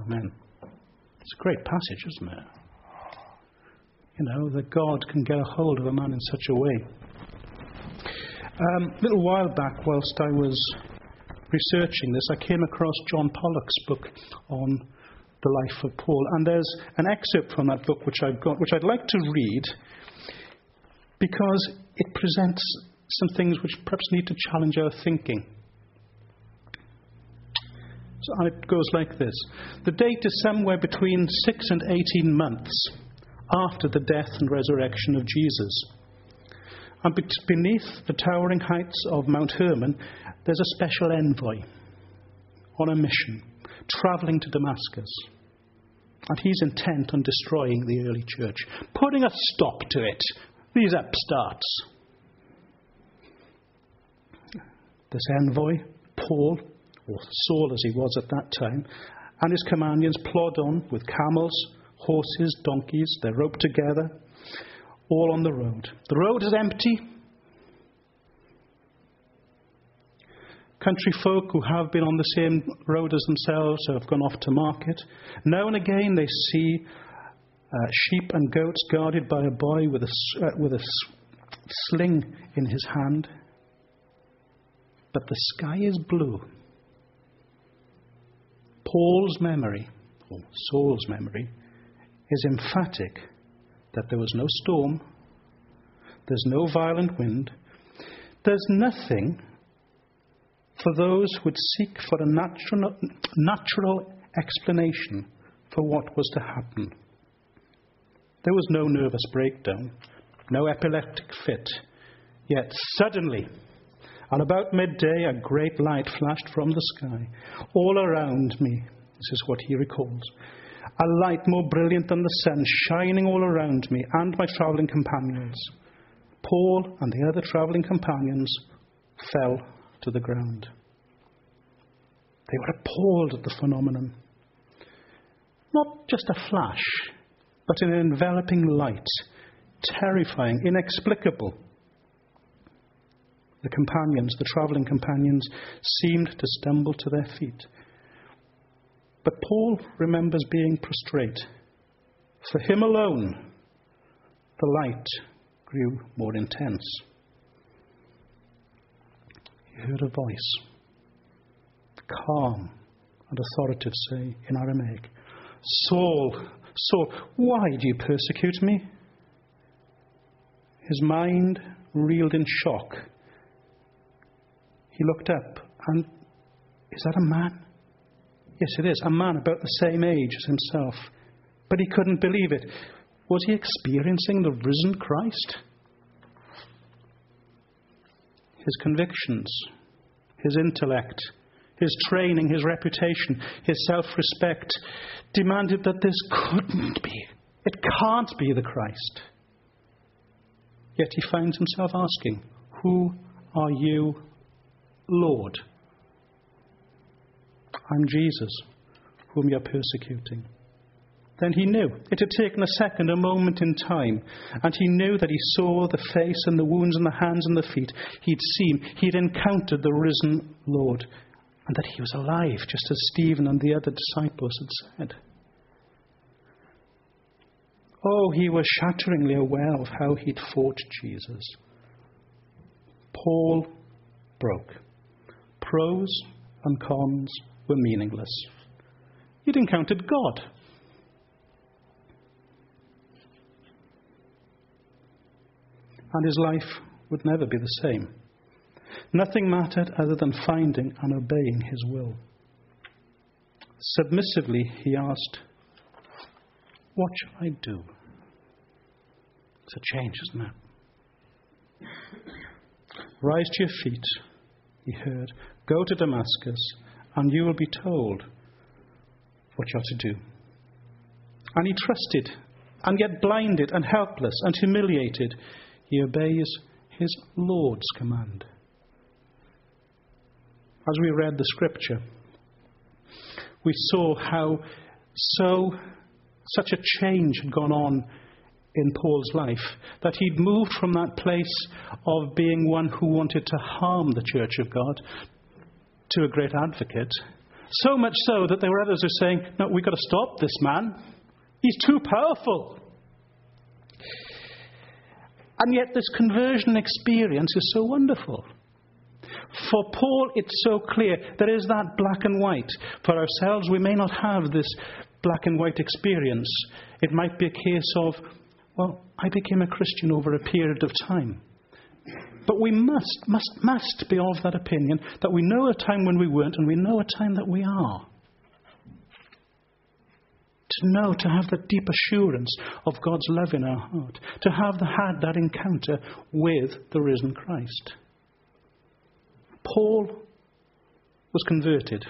Amen. It's a great passage, isn't it? You know, that God can get a hold of a man in such a way. A little while back, whilst I was researching this, I came across John Pollock's book on the life of Paul. And there's an excerpt from that book which I've got, which I'd like to read, because it presents some things which perhaps need to challenge our thinking. So it goes like this. The date is somewhere between 6 and 18 months after the death and resurrection of Jesus. And beneath the towering heights of Mount Hermon, there's a special envoy on a mission, travelling to Damascus. And he's intent on destroying the early church, putting a stop to it. These upstarts. This envoy, Paul, or Saul as he was at that time, and his companions plod on with camels, horses, donkeys. They're roped together, all on the road. The road is empty. Country folk who have been on the same road as themselves have gone off to market. Now and again they see sheep and goats guarded by a boy with a sling in his hand. But the sky is blue. Paul's memory, or Saul's memory, is emphatic that there was no storm, there's no violent wind, there's nothing for those who would seek for a natural explanation for what was to happen. There was no nervous breakdown, no epileptic fit. Yet suddenly, and about midday, a great light flashed from the sky. All around me, this is what he recalls, a light more brilliant than the sun, shining all around me and my travelling companions. Paul and the other travelling companions fell to the ground. They were appalled at the phenomenon. Not just a flash, but an enveloping light, terrifying, inexplicable. The companions, the travelling companions, seemed to stumble to their feet. But Paul remembers being prostrate. For him alone, the light grew more intense. He heard a voice, calm and authoritative, say in Aramaic, "Saul, Saul, why do you persecute me?" His mind reeled in shock. He looked up, and is that a man? Yes, it is, a man about the same age as himself. But he couldn't believe it. Was he experiencing the risen Christ? His convictions, his intellect, his training, his reputation, his self-respect demanded that this couldn't be. It can't be the Christ. Yet he finds himself asking, "Who are you, Lord?" "I'm Jesus, whom you're persecuting." Then he knew. It had taken a second, a moment in time. And he knew that he saw the face and the wounds and the hands and the feet. He'd encountered the risen Lord. And that he was alive, just as Stephen and the other disciples had said. Oh, he was shatteringly aware of how he'd fought Jesus. Paul broke. Pros and cons were meaningless. He'd encountered God. And his life would never be the same. Nothing mattered other than finding and obeying his will. Submissively, he asked, "What shall I do?" It's a change, isn't it? "Rise to your feet," he heard. "Go to Damascus, and you will be told what you are to do." And he trusted, and yet blinded and helpless and humiliated, he obeys his Lord's command. As we read the scripture, we saw how such a change had gone on in Paul's life, that he'd moved from that place of being one who wanted to harm the church of God to a great advocate, So much so that there were others who were saying, no, we've got to stop this man. He's too powerful. And yet this conversion experience is so wonderful. For Paul, it's so clear. There is that black and white. For ourselves, we may not have this black and white experience. It might be a case of, well, I became a Christian over a period of time. But we must be of that opinion that we know a time when we weren't and we know a time that we are. To know, to have that deep assurance of God's love in our heart. To have had that encounter with the risen Christ. Paul was converted.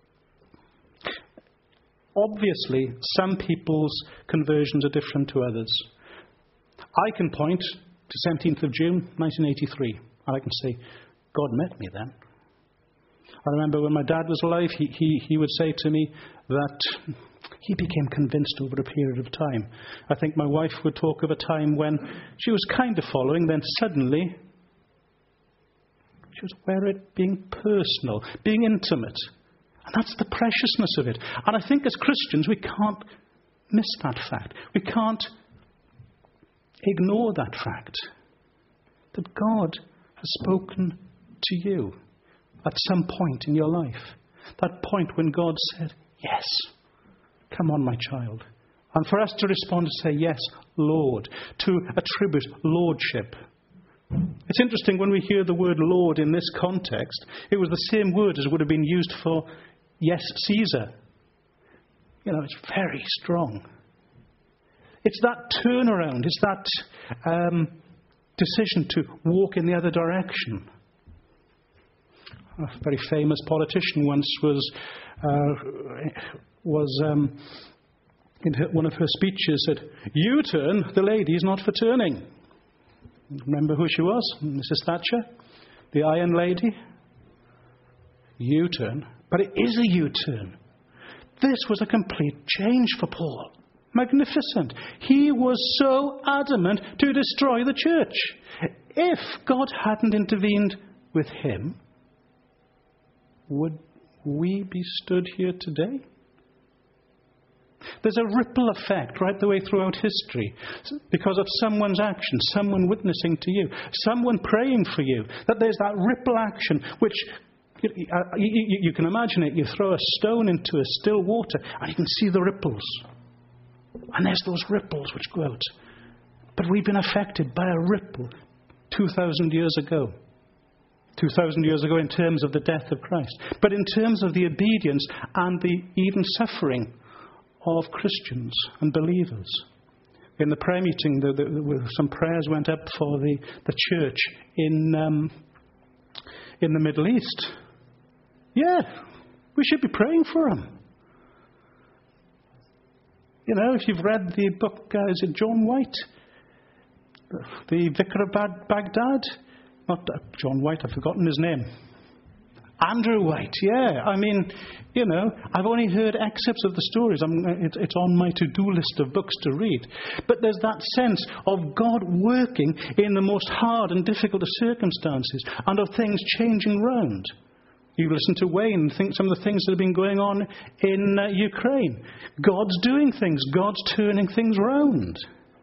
Obviously, some people's conversions are different to others. I can point to 17th of June, 1983, and I can say, God met me then. I remember when my dad was alive, he would say to me that he became convinced over a period of time. I think my wife would talk of a time when she was kind of following, then suddenly she was aware of it being personal, being intimate. And that's the preciousness of it. And I think as Christians, we can't miss that fact. We can't ignore that fact. That God has spoken to you at some point in your life. That point when God said, yes, come on, my child. And for us to respond and say, yes, Lord, to attribute lordship. It's interesting when we hear the word Lord in this context, it was the same word as would have been used for, yes, Caesar. You know, it's very strong. It's that turnaround. It's that decision to walk in the other direction. A very famous politician once was in one of her speeches said, U-turn, the lady's not for turning. Remember who she was? Mrs. Thatcher, the Iron Lady. U-turn. But it is a U-turn. This was a complete change for Paul. Magnificent. He was so adamant to destroy the church. If God hadn't intervened with him, would we be stood here today? There's a ripple effect right the way throughout history because of someone's action, someone witnessing to you, someone praying for you. That there's that ripple action which you can imagine it. You throw a stone into a still water and you can see the ripples. And there's those ripples which go out. But we've been affected by a ripple 2,000 years ago. 2,000 years ago in terms of the death of Christ. But in terms of the obedience and the even suffering of Christians and believers. In the prayer meeting, some prayers went up for the church in the Middle East. Yeah, we should be praying for them. You know, if you've read the book, is it John White? The Vicar of Baghdad? Not John White, I've forgotten his name. Andrew White, yeah. I mean, you know, I've only heard excerpts of the stories. It's on my to-do list of books to read. But there's that sense of God working in the most hard and difficult of circumstances and of things changing round. You listen to Wayne and think some of the things that have been going on in Ukraine. God's doing things. God's turning things round.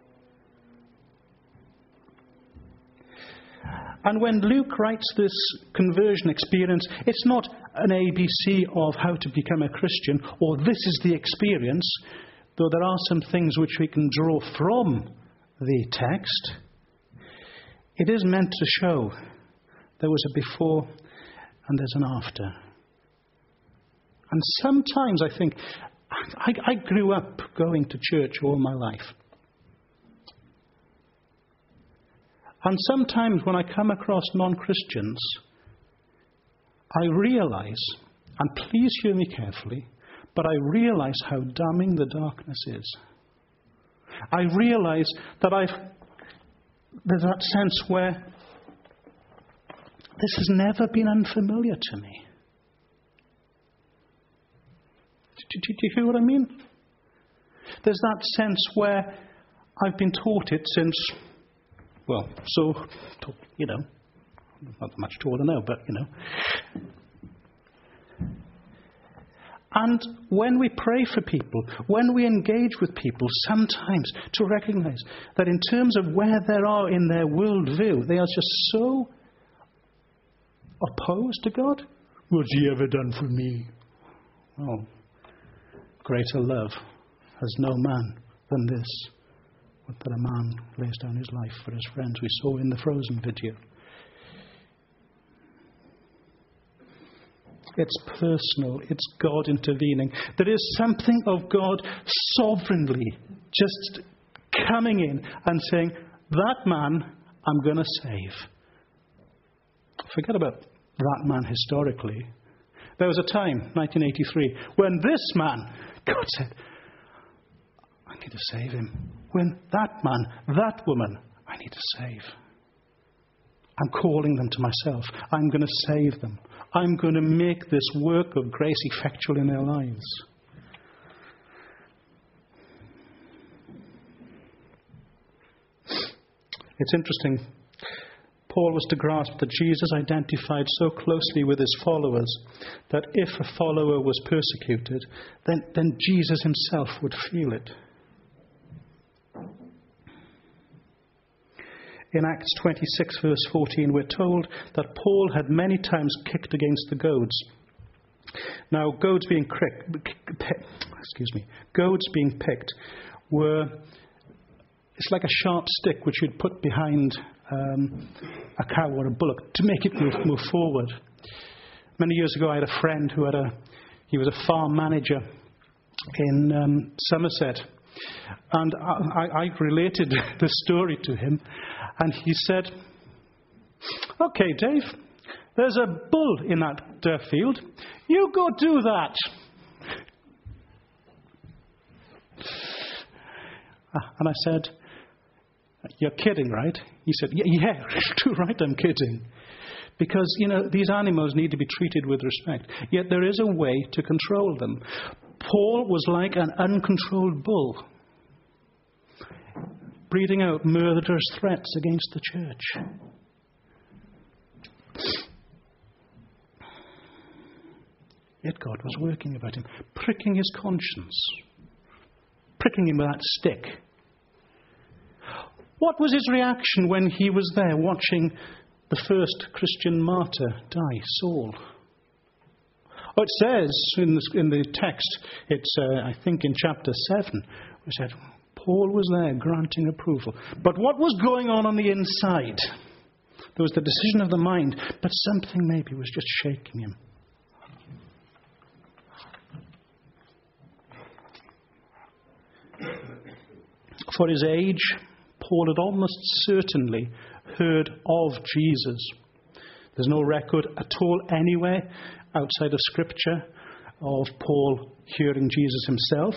And when Luke writes this conversion experience, it's not an ABC of how to become a Christian, or this is the experience, though there are some things which we can draw from the text. It is meant to show there was a before and there's an after. And sometimes I think, I grew up going to church all my life. And sometimes when I come across non-Christians, I realize, and please hear me carefully, but I realize how damning the darkness is. I realize that there's that sense where this has never been unfamiliar to me. Do you hear what I mean? There's that sense where I've been taught it since... Well, so, you know, not much taller now, but, you know. And when we pray for people, when we engage with people, sometimes to recognize that in terms of where they are in their worldview, they are just so opposed to God. What's he ever done for me? Oh, greater love has no man than this, that a man lays down his life for his friends. We saw in the Frozen video. It's personal. It's God intervening. There is something of God sovereignly just coming in and saying, that man I'm going to save. Forget about that man historically. There was a time, 1983, when this man, God said, I need to save him. When that man, that woman, I need to save. I'm calling them to myself. I'm going to save them. I'm going to make this work of grace effectual in their lives. It's interesting. Paul was to grasp that Jesus identified so closely with his followers that if a follower was persecuted, then Jesus himself would feel it. In Acts 26, verse 14, we're told that Paul had many times kicked against the goads. Now, goads being picked were, it's like a sharp stick which you'd put behind a cow or a bullock to make it move forward. Many years ago, I had a friend who he was a farm manager in Somerset. And I related the story to him, and he said, okay, Dave, there's a bull in that field. You go do that. And I said, you're kidding, right? He said, yeah, too right, I'm kidding. Because, these animals need to be treated with respect. Yet there is a way to control them. Paul was like an uncontrolled bull, breathing out murderous threats against the church. Yet God was working about him, pricking his conscience, pricking him with that stick. What was his reaction when he was there watching the first Christian martyr die, Saul? Oh, it says in the text, it's I think in chapter 7, we said Paul was there granting approval. But what was going on the inside? There was the decision of the mind, but something maybe was just shaking him. For his age, Paul had almost certainly heard of Jesus. There's no record at all anywhere outside of Scripture of Paul hearing Jesus himself.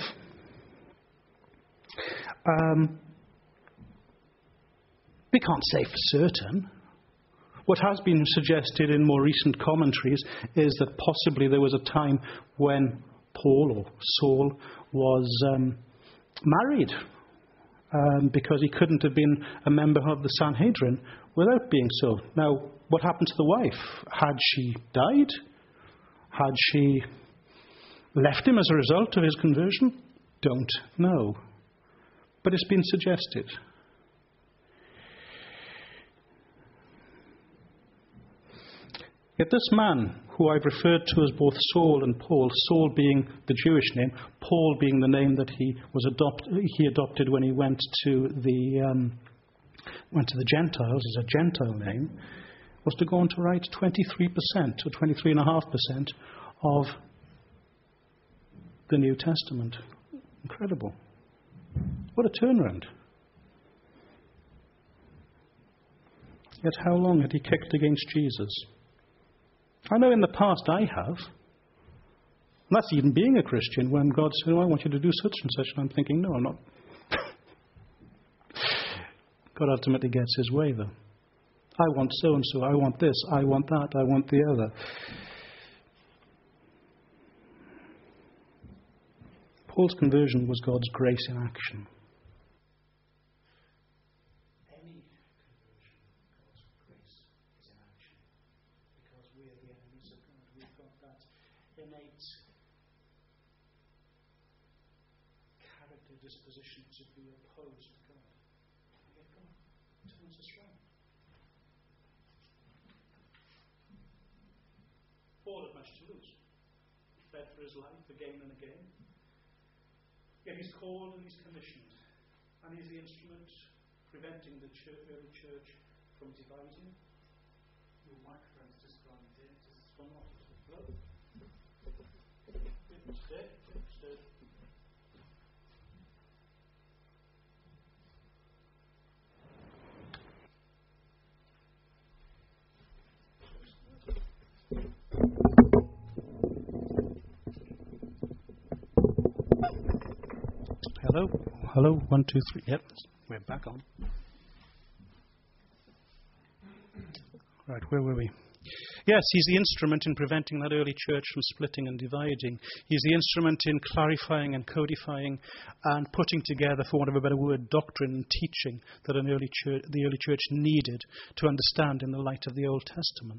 We can't say for certain. What has been suggested in more recent commentaries is that possibly there was a time when Paul or Saul was married, because he couldn't have been a member of the Sanhedrin without being so. Now, what happened to the wife? Had she died? Had she left him as a result of his conversion? Don't know. But it's been suggested. Yet this man, who I've referred to as both Saul and Paul, Saul being the Jewish name, Paul being the name that he adopted when he went to the Gentiles as a Gentile name, was to go on to write 23% or 23.5% of the New Testament. Incredible. What a turnaround. Yet how long had he kicked against Jesus? I know in the past I have. And that's even being a Christian, when God said, I want you to do such and such. And I'm thinking, no, I'm not. God ultimately gets his way, though. I want so-and-so, I want this, I want that, I want the other. Paul's conversion was God's grace in action. Any conversion, God's grace is in action. Because we are the enemies of God. We've got that innate character disposition to be opposed to God. Yet God turns us round. Paul had much to lose. He fled for his life again and again. Yet he's called and he's commissioned. And he's the instrument preventing the early church from dividing. Your microphone's just gone dead. Just gone off. Hello? It's dead. It's dead. Hello? Hello? 1, 2, 3. Yep, we're back on. Right, where were we? Yes, he's the instrument in preventing that early church from splitting and dividing. He's the instrument in clarifying and codifying and putting together, for want of a better word, doctrine and teaching that the early church needed to understand in the light of the Old Testament.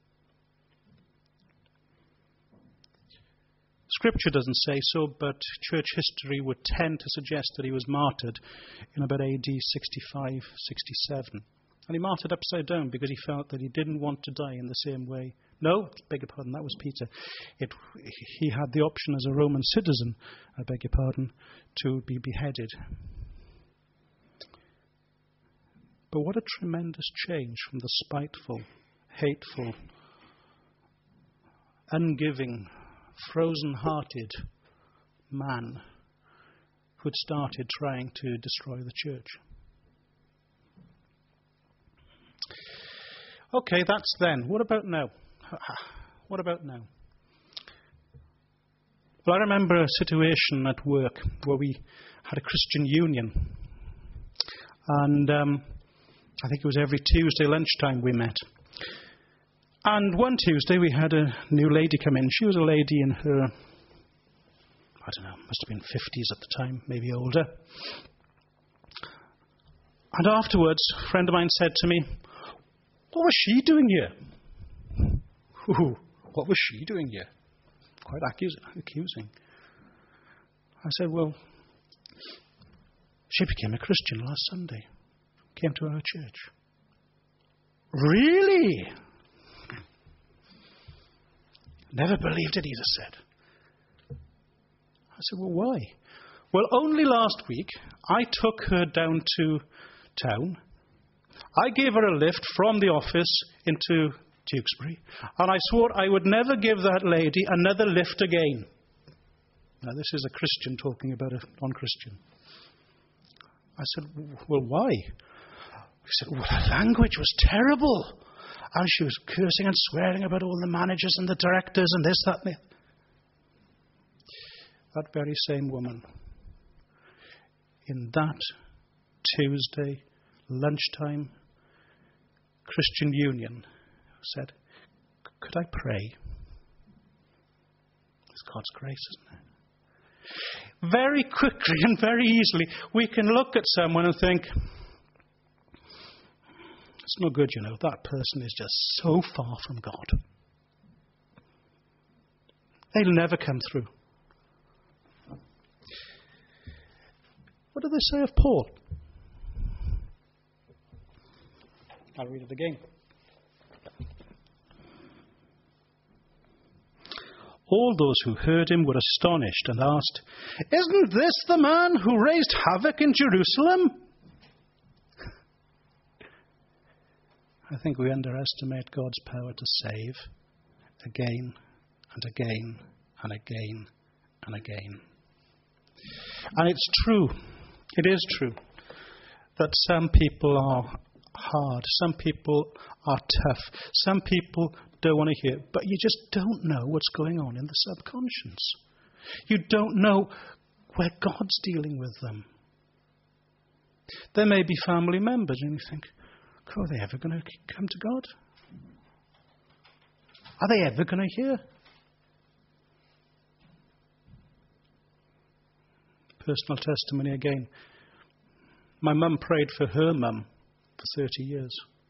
Scripture doesn't say so, but church history would tend to suggest that he was martyred in about AD 65, 67. And he martyred upside down because he felt that he didn't want to die in the same way. No, beg your pardon, that was Peter. He had the option as a Roman citizen, I beg your pardon, to be beheaded. But what a tremendous change from the spiteful, hateful, ungiving, frozen-hearted man who had started trying to destroy the church. Okay, that's then. What about now? What about now? Well, I remember a situation at work where we had a Christian union. And I think it was every Tuesday lunchtime we met. And one Tuesday we had a new lady come in. She was a lady in her, I don't know, must have been 50s at the time, maybe older. And afterwards, a friend of mine said to me, "What was she doing here?" Ooh, what was she doing here? Quite accusing. I said, well, she became a Christian last Sunday. Came to our church. Really? Never believed it, Ida said. I said, well, why? Well, only last week, I took her down to town. I gave her a lift from the office into Tewkesbury, and I swore I would never give that lady another lift again. Now, this is a Christian talking about a non-Christian. I said, well, why? He said, well, her language was terrible. And she was cursing and swearing about all the managers and the directors and this, that, and the... That very same woman, in that Tuesday lunchtime Christian union, said, could I pray? It's God's grace, isn't it? Very quickly and very easily, we can look at someone and think, it's no good, you know, that person is just so far from God. They'll never come through. What do they say of Paul? I'll read it again. All those who heard him were astonished and asked, "Isn't this the man who raised havoc in Jerusalem?" I think we underestimate God's power to save again and again and again and again. And it's true, it is true, that some people are hard, some people are tough, some people don't want to hear, but you just don't know what's going on in the subconscious. You don't know where God's dealing with them. There may be family members and you think, are they ever going to come to God? Are they ever going to hear? Personal testimony again. My mum prayed for her mum for 30 years.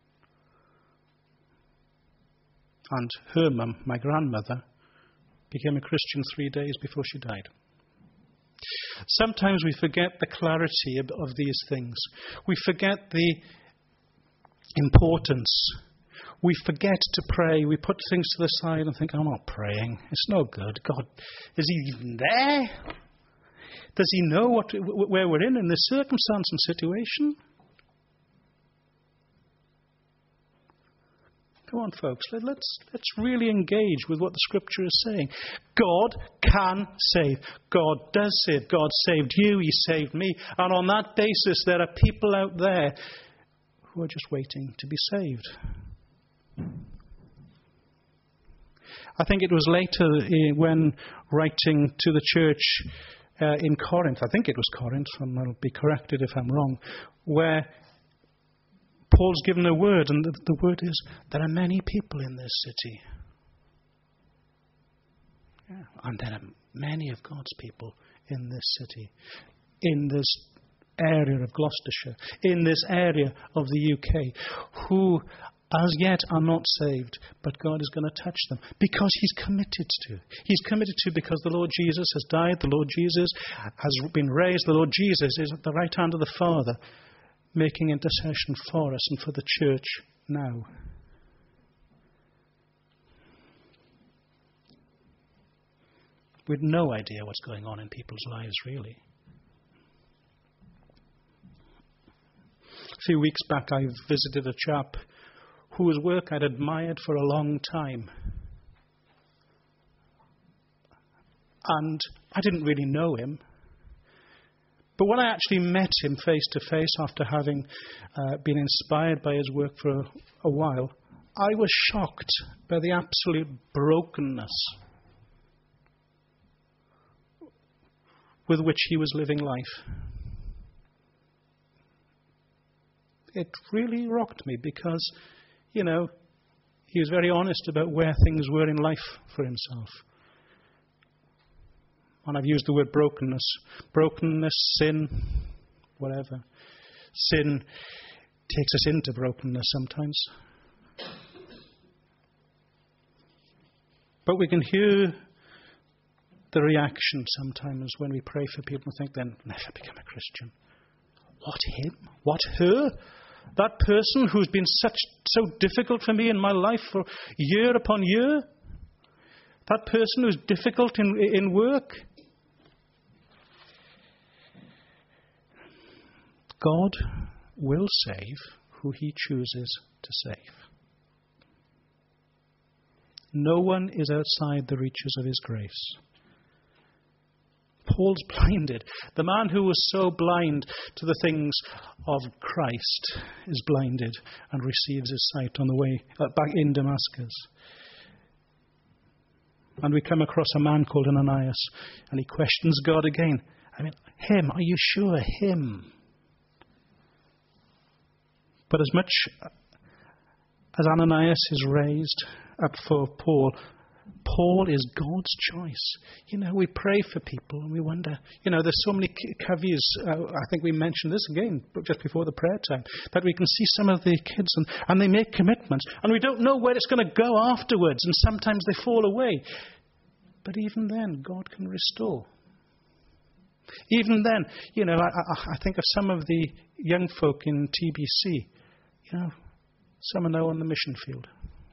And her mum, my grandmother, became a Christian 3 days before she died. Sometimes we forget the clarity of these things. We forget the importance. We forget to pray. We put things to the side and think, I'm not praying. It's no good. God, is he even there? Does he know where we're in this circumstance and situation? Come on, folks. Let's really engage with what the Scripture is saying. God can save. God does save. God saved you. He saved me. And on that basis, there are people out there who are just waiting to be saved. I think it was later when writing to the church in Corinth, I think it was Corinth, and I'll be corrected if I'm wrong, where Paul's given a word, and the word is, there are many people in this city. Yeah. And there are many of God's people in this city, in this area of Gloucestershire, in this area of the UK, who as yet are not saved, but God is going to touch them because he's committed to. He's committed to because the Lord Jesus has died, the Lord Jesus has been raised, the Lord Jesus is at the right hand of the Father, making intercession for us and for the church now. We've no idea what's going on in people's lives, really. A few weeks back, I visited a chap whose work I'd admired for a long time. And I didn't really know him. But when I actually met him face to face after having been inspired by his work for a while, I was shocked by the absolute brokenness with which he was living life. It really rocked me because, he was very honest about where things were in life for himself. And I've used the word brokenness. Brokenness, sin, whatever. Sin takes us into brokenness sometimes. But we can hear the reaction sometimes when we pray for people and think, they'll never become a Christian. What, him? What, her? That person who's been so difficult for me in my life for year upon year? That person who's difficult in work? God will save who he chooses to save. No one is outside the reaches of his grace. Paul's blinded. The man who was so blind to the things of Christ is blinded and receives his sight on the way back in Damascus. And we come across a man called Ananias, and he questions God again. Him, are you sure? Him. But as much as Ananias is raised up for Paul, Paul is God's choice. We pray for people and we wonder, there's so many caveats. I think we mentioned this again just before the prayer time, that we can see some of the kids and they make commitments and we don't know where it's going to go afterwards, and sometimes they fall away. But even then, God can restore. Even then, I think of some of the young folk in TBC. Some are now on the mission field.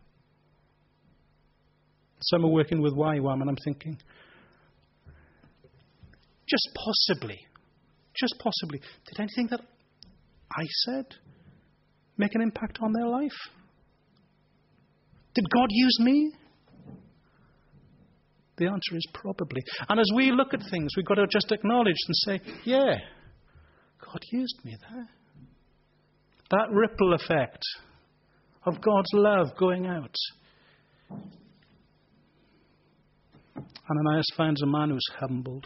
Some are working with YWAM, and I'm thinking, just possibly, did anything that I said make an impact on their life? Did God use me? The answer is probably. And as we look at things, we've got to just acknowledge and say, yeah, God used me there. That ripple effect of God's love going out. Ananias finds a man who's humbled.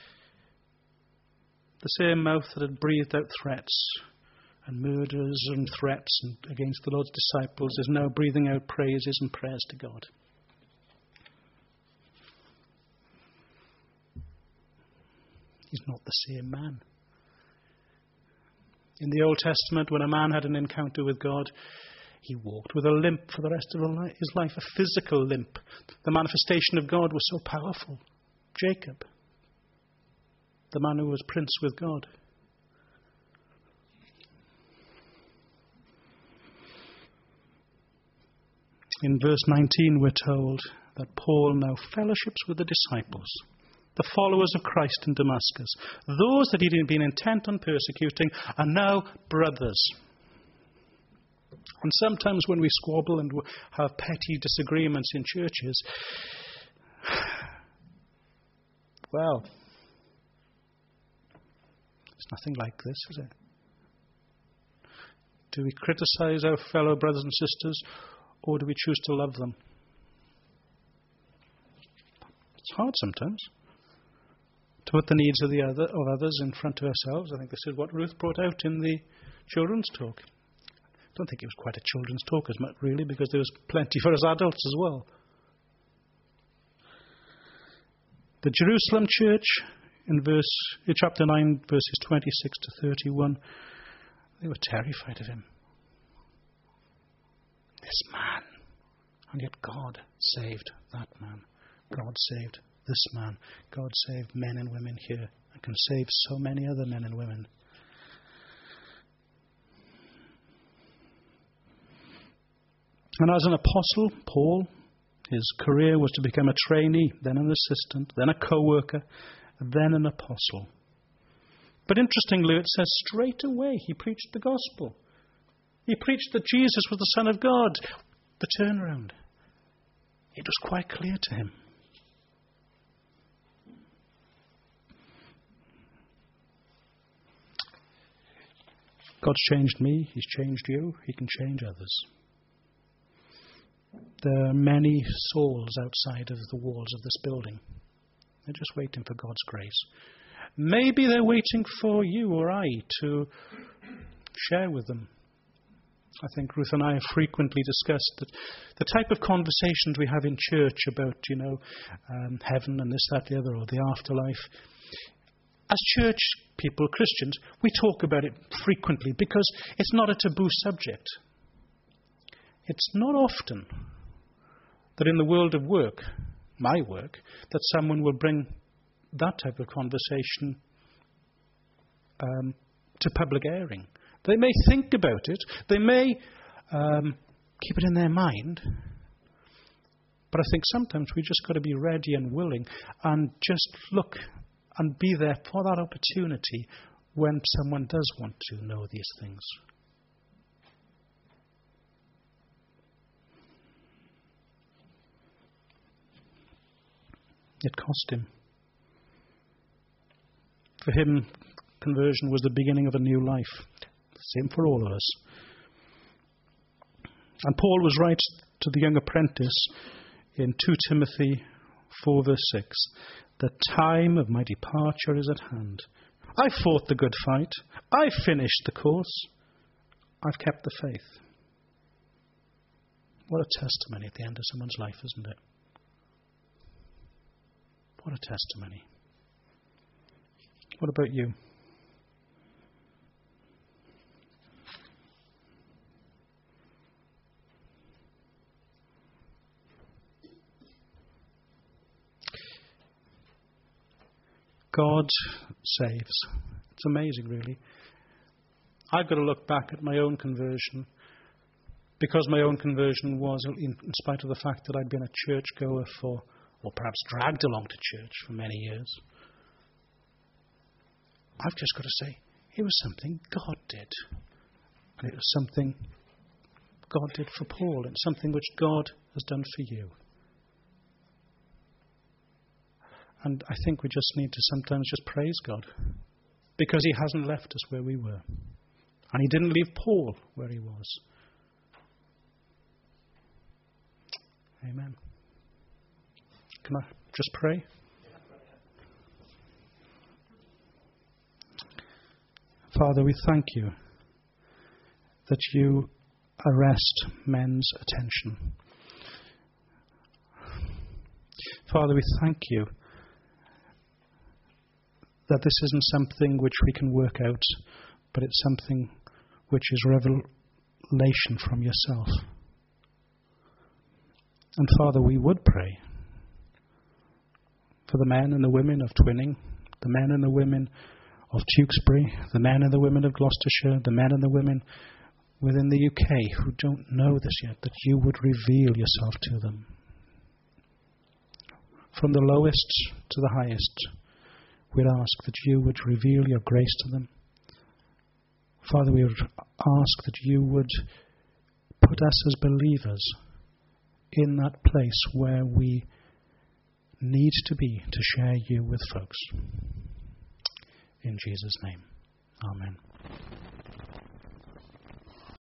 The same mouth that had breathed out threats and murders and threats against the Lord's disciples is now breathing out praises and prayers to God. He's not the same man. In the Old Testament, when a man had an encounter with God, he walked with a limp for the rest of his life, a physical limp. The manifestation of God was so powerful. Jacob. the man who was prince with God. In verse 19 we're told that Paul now fellowships with the disciples, the followers of Christ in Damascus. Those that he'd been intent on persecuting are now brothers. And sometimes when we squabble and have petty disagreements in churches, well, it's nothing like this, is it? Do we criticize our fellow brothers and sisters, or do we choose to love them? It's hard sometimes to put the needs of others in front of ourselves. I think this is what Ruth brought out in the children's talk. I don't think it was quite a children's talk as much, really, because there was plenty for us adults as well. The Jerusalem church, in chapter 9, verses 26 to 31, they were terrified of him. This man. And yet God saved that man. God saved this man. God saved men and women here and can save so many other men and women. And as an apostle, Paul, his career was to become a trainee, then an assistant, then a co-worker, then an apostle. But interestingly, it says straight away he preached the gospel. He preached that Jesus was the Son of God. The turnaround. It was quite clear to him. God's changed me. He's changed you. He can change others. There are many souls outside of the walls of this building. They're just waiting for God's grace. Maybe they're waiting for you or I to share with them. I think Ruth and I have frequently discussed that the type of conversations we have in church about, heaven and this, that, the other, or the afterlife. As church people, Christians, we talk about it frequently because it's not a taboo subject. It's not often that in the world of work, my work, that someone will bring that type of conversation to public airing. They may think about it. They may keep it in their mind. But I think sometimes we just got to be ready and willing and just look and be there for that opportunity when someone does want to know these things. It cost him. For him, conversion was the beginning of a new life. Same for all of us. And Paul was right to the young apprentice in 2 Timothy 4 verse 6. The time of my departure is at hand. I fought the good fight. I finished the course. I've kept the faith. What a testimony at the end of someone's life, isn't it? What a testimony. What about you? God saves. It's amazing, really. I've got to look back at my own conversion, because my own conversion was, in spite of the fact that I'd been a churchgoer for, or perhaps dragged along to church for many years. I've just got to say, it was something God did. And it was something God did for Paul, and something which God has done for you. And I think we just need to sometimes just praise God, because he hasn't left us where we were. And he didn't leave Paul where he was. Amen. Can I just pray? Father, we thank you that you arrest men's attention. Father, we thank you that this isn't something which we can work out, but it's something which is revelation from yourself. And Father, we would pray for the men and the women of Twinning the men and the women of Tewkesbury, the men and the women of Gloucestershire, the men and the women within the UK who don't know this yet, that you would reveal yourself to them. From the lowest to the highest, we'd ask that you would reveal your grace to them. Father, we would ask that you would put us as believers in that place where we need to be to share you with folks. In Jesus' name, amen.